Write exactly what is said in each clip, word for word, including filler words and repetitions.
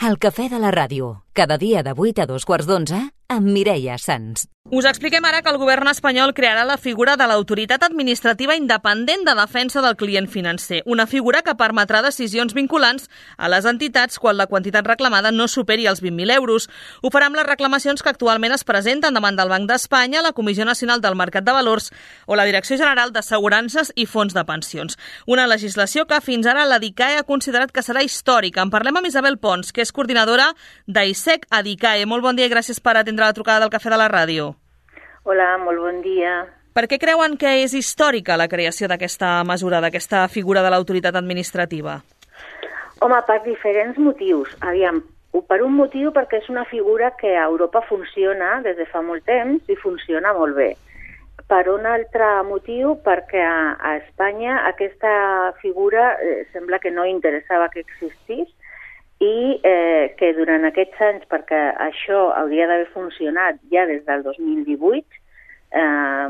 El cafè de la ràdio, cada dia de vuit a dos quarts d'onze, amb Mireia Sans. Us expliquem ara que el govern espanyol crearà la figura de l'autoritat administrativa independent de defensa del client financer, una figura que permetrà decisions vinculants a les entitats quan la quantitat reclamada no superi els vint mil euros. Ho farà amb les reclamacions que actualment es presenten davant del Banc d'Espanya, la Comissió Nacional del Mercat de Valors o la Direcció General d'Assegurances i Fons de Pensions. Una legislació que fins ara la DICAE ha considerat que serà històrica. En parlem amb Isabel Pons, que és coordinadora d'AISEC a DICAE. Molt bon dia i gràcies per atendre la trucada del Cafè de la Ràdio. Hola, molt bon dia. Per què creuen que és històrica la creació d'aquesta mesura, d'aquesta figura de l'autoritat administrativa? Home, per diferents motius. Aviam, per un motiu perquè és una figura que a Europa funciona des de fa molt temps i funciona molt bé. Per un altre motiu perquè a, a Espanya aquesta figura eh, sembla que no interessava que existís i eh, que durant aquests anys, perquè això hauria d'haver funcionat ja des del dos mil divuit, eh,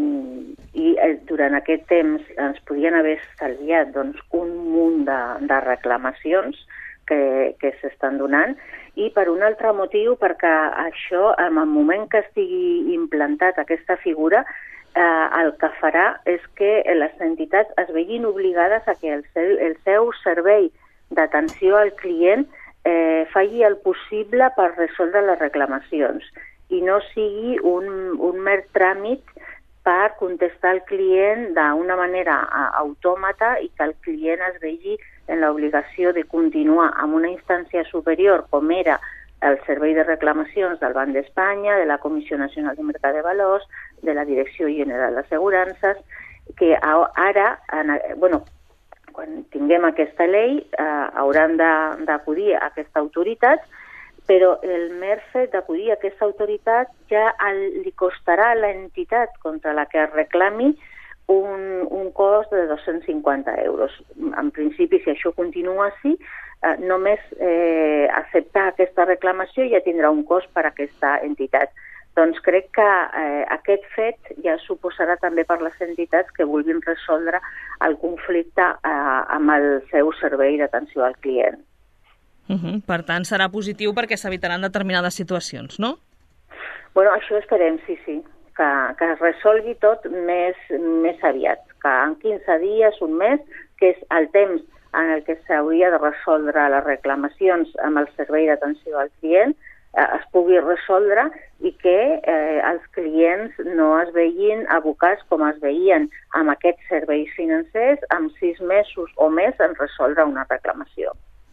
i eh, durant aquest temps ens podien haver estalviat doncs, un munt de, de reclamacions que, que s'estan donant, i per un altre motiu perquè això, en el moment que estigui implantat aquesta figura, eh, el que farà és que les entitats es vegin obligades a que el seu, el seu servei d'atenció al client eh, faci el possible per resoldre les reclamacions i no sigui un, un mer tràmit per contestar al client d'una manera autòmata i que el client es vegi en l'obligació de continuar amb una instància superior com era el Servei de Reclamacions del Banc d'Espanya, de la Comissió Nacional del Mercat de Valors, de la Direcció General d'Assegurances, que ara, bueno, quan tinguem aquesta llei, eh, hauran d'acudir a aquesta autoritat, però el mer fet d'acudir a aquesta autoritat ja el, li costarà a l'entitat contra la que es reclami un, un cost de dos-cents cinquanta euros. En principi, si això continua així, eh, només eh, acceptar aquesta reclamació ja tindrà un cost per a aquesta entitat. Doncs crec que eh, aquest fet ja suposarà també per les entitats que vulguin resoldre el conflicte eh, amb el seu servei d'atenció al client. Uh-huh. Per tant, serà positiu perquè s'evitaran determinades situacions, no? Bueno, això esperem, sí, sí, que, que es resolgui tot més, més aviat, que en quinze dies, un mes, que és el temps en el que s'hauria de resoldre les reclamacions amb el servei d'atenció al client, es pugui resoldre i que eh, els clients no es vegin abocats com es veien amb aquests serveis financers amb sis mesos o més en resoldre una reclamació.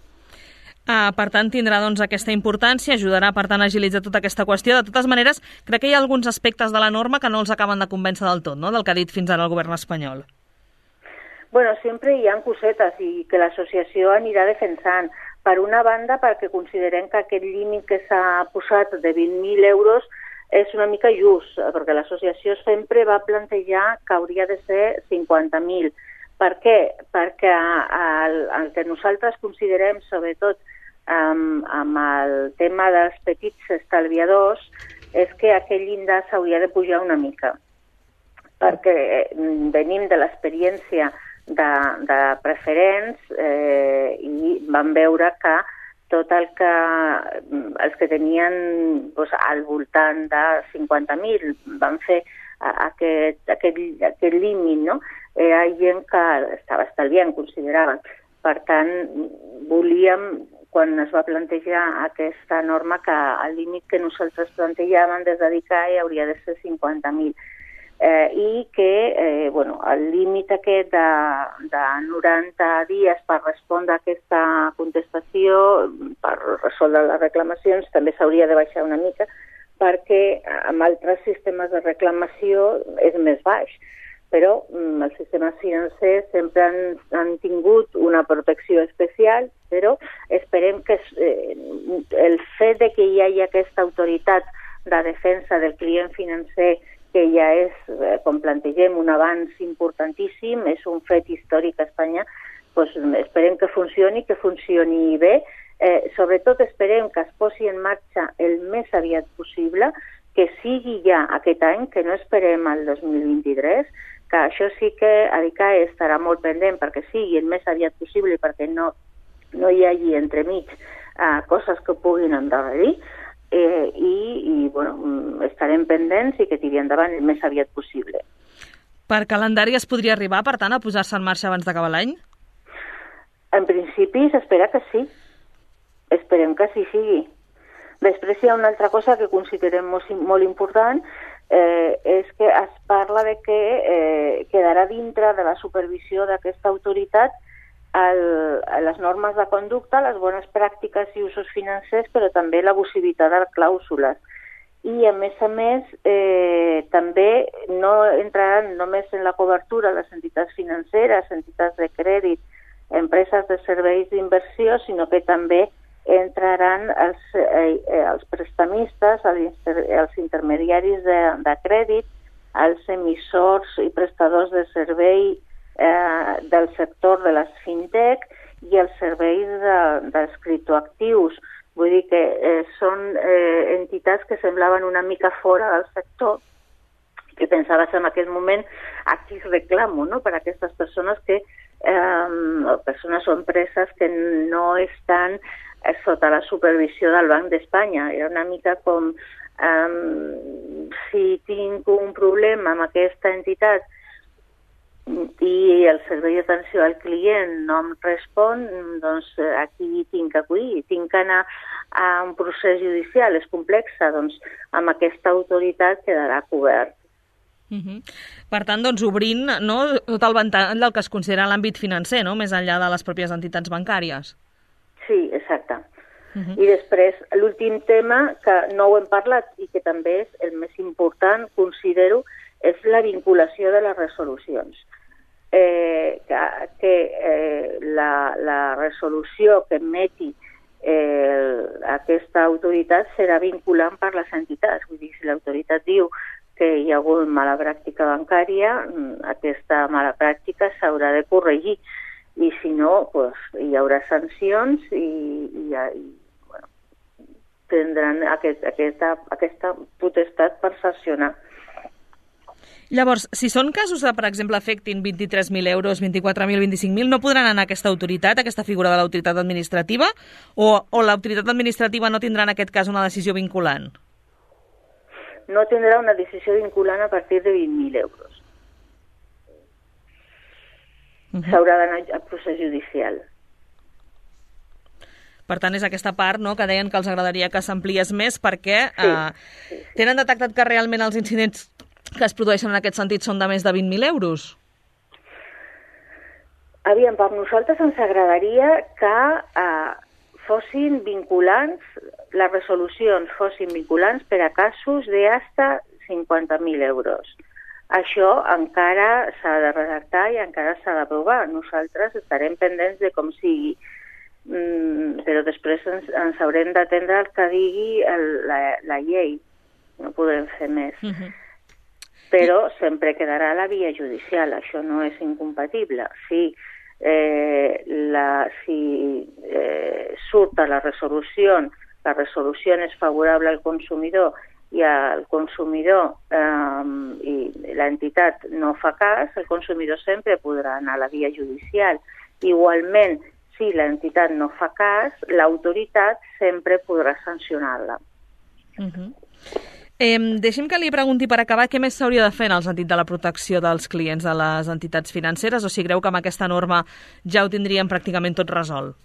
Ah, per tant, tindrà doncs, aquesta importància, ajudarà per tant a agilitzar tota aquesta qüestió. De totes maneres, crec que hi ha alguns aspectes de la norma que no els acaben de convèncer del tot, no?, del que ha dit fins ara el govern espanyol. Bueno, sempre hi ha cosetes i que l'associació anirà defensant. Per una banda, perquè considerem que aquest límit que s'ha posat de vint mil euros és una mica just, perquè l'associació sempre va plantejar que hauria de ser cinquanta mil. Per què? Perquè el, el que nosaltres considerem, sobretot amb, amb el tema dels petits estalviadors, és que aquest llindar s'hauria de pujar una mica. Perquè venim de l'experiència De, de preferents eh, i vam veure que tot el que els que tenien doncs, al voltant de cinquanta mil van fer aquest, aquest, aquest límit, no? Era gent que estava estalviant, consideraven. Per tant, volíem, quan es va plantejar aquesta norma, que el límit que nosaltres plantejàvem des de DICAE hauria de ser cinquanta mil. Eh, i que eh, bueno, el límit aquest de, de noranta dies per respondre a aquesta contestació, per resoldre les reclamacions, també s'hauria de baixar una mica, perquè amb altres sistemes de reclamació és més baix. Però mm, els sistemes financers sempre han, han tingut una protecció especial, però esperem que eh, el fet de que hi hagi aquesta autoritat de defensa del client financer, que ja és, com plantegem, un avanç importantíssim, és un fet històric a Espanya, doncs esperem que funcioni, que funcioni bé. Eh, sobretot esperem que es posi en marxa el més aviat possible, que sigui ja aquest any, que no esperem al dos mil vint-i-tres, que això sí que a DICAE estarà molt pendent perquè sigui el més aviat possible, perquè no, no hi hagi entremig uh, coses que puguin endarrerir, eh, i, i bueno, estarem pendents i que tiri endavant el més aviat possible. Per calendari es podria arribar, per tant, a posar-se en marxa abans d'acabar l'any? En principi s'espera que sí. Esperem que sí sigui. Després hi ha una altra cosa que considerem molt, molt important, eh, és que es parla de que eh, quedarà dintre de la supervisió d'aquesta autoritat el, les normes de conducta, les bones pràctiques i usos financers, però també l'abusivitat de clàusules. I, a més a més, eh, també no entraran només en la cobertura les entitats financeres, entitats de crèdit, empreses de serveis d'inversió, sinó que també entraran els, eh, els prestamistes, els, els intermediaris de, de crèdit, els emissors i prestadors de servei eh, del sector de les fintech i els serveis dels criptoactius. Vull dir que eh, són eh, entitats que semblaven una mica fora del sector, que pensaves en aquest moment aquí reclamo, no?, per a aquestes persones que eh, persones o empreses que no estan eh, sota la supervisió del Banc d'Espanya. Era una mica com eh, si tinc un problema amb aquesta entitat i el servei d'atenció al client no em respon, doncs aquí tinc que acudir, tinc que anar a un procés judicial, és complexa, doncs amb aquesta autoritat quedarà cobert. Uh-huh. Per tant, doncs, obrint, no, tot el ventall del que es considera l'àmbit financer, no?, més enllà de les pròpies entitats bancàries. Sí, exacte. Uh-huh. I després, l'últim tema, que no ho hem parlat i que també és el més important, considero, és la vinculació de les resolucions. Eh, que que eh, la, la resolució que emeti eh, aquesta autoritat serà vinculant per les entitats. Vull dir, si l'autoritat diu que hi ha hagut mala pràctica bancària, aquesta mala pràctica s'haurà de corregir. I si no, pues, hi haurà sancions i, i, i bueno, tindran aquest, aquesta, aquesta potestat per sancionar. Llavors, si són casos que, per exemple, afectin vint-i-tres mil euros, vint-i-quatre mil, vint-i-cinc mil, no podran anar a aquesta autoritat, a aquesta figura de l'autoritat administrativa, o, o l'autoritat administrativa no tindrà en aquest cas una decisió vinculant? No tindrà una decisió vinculant a partir de vint mil euros. Uh-huh. S'haurà d'anar al procés judicial. Per tant, és aquesta part, no?, que deien que els agradaria que s'ampliés més perquè sí, eh, sí, sí. Tenen detectat que realment els incidents que es produeixen en aquest sentit són de més de vint mil euros? Aviam, per nosaltres ens agradaria que eh, fossin vinculants, les resolucions fossin vinculants per a casos de hasta cinquanta mil euros. Això encara s'ha de redactar i encara s'ha d'aprovar. Nosaltres estarem pendents de com sigui, mm, però després ens, ens haurem d'atendre el que digui el, la, la llei. No podem fer més. Uh-huh. Però sempre quedarà la via judicial, això no és incompatible. Si, eh, la, si eh, surt a la resolució, la resolució és favorable al consumidor i el consumidor eh, i l'entitat no fa cas, el consumidor sempre podrà anar a la via judicial. Igualment, si l'entitat no fa cas, l'autoritat sempre podrà sancionar-la. Uh-huh. Eh, deixi'm que li pregunti per acabar què més s'hauria de fer en el sentit de la protecció dels clients de les entitats financeres, o si creu que amb aquesta norma ja ho tindríem pràcticament tot resolt?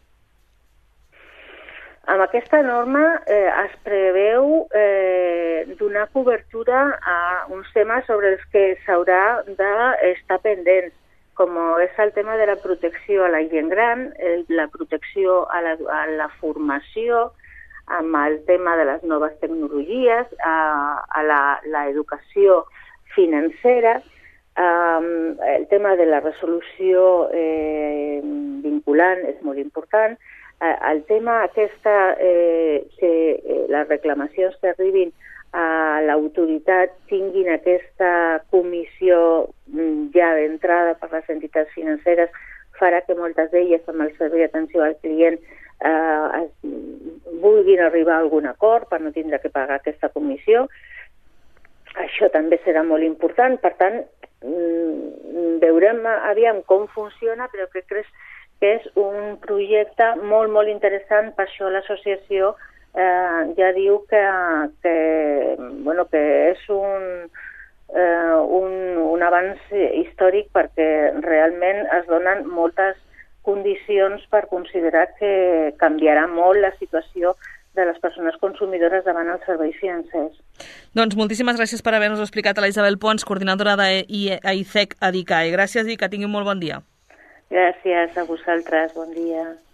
Amb aquesta norma eh, es preveu eh, donar cobertura a uns temes sobre els que s'haurà d'estar pendents, com és el tema de la protecció a la gent gran, eh, la protecció a la, a la formació, amb el tema de les noves tecnologies, a, a l'educació financera, um, el tema de la resolució eh, vinculant és molt important, uh, el tema aquesta, eh, que eh, les reclamacions que arribin a l'autoritat tinguin aquesta comissió ja d'entrada per les entitats financeres farà que moltes d'elles amb el servei d'atenció al client eh, vulguin arribar a algun acord per no tindre que pagar aquesta comissió. Això també serà molt important. Per tant, veurem aviam com funciona, però crec que és, que és un projecte molt, molt interessant. Per això l'associació eh, ja diu que, que, bueno, que és un, eh, un, un avanç històric, perquè realment es donen moltes condicions per considerar que canviarà molt la situació de les persones consumidores davant els serveis financers. Doncs moltíssimes gràcies per haver-nos explicat a la Isabel Pons, coordinadora d'AICEC Adicae. Gràcies i que tinguin molt bon dia. Gràcies a vosaltres, bon dia.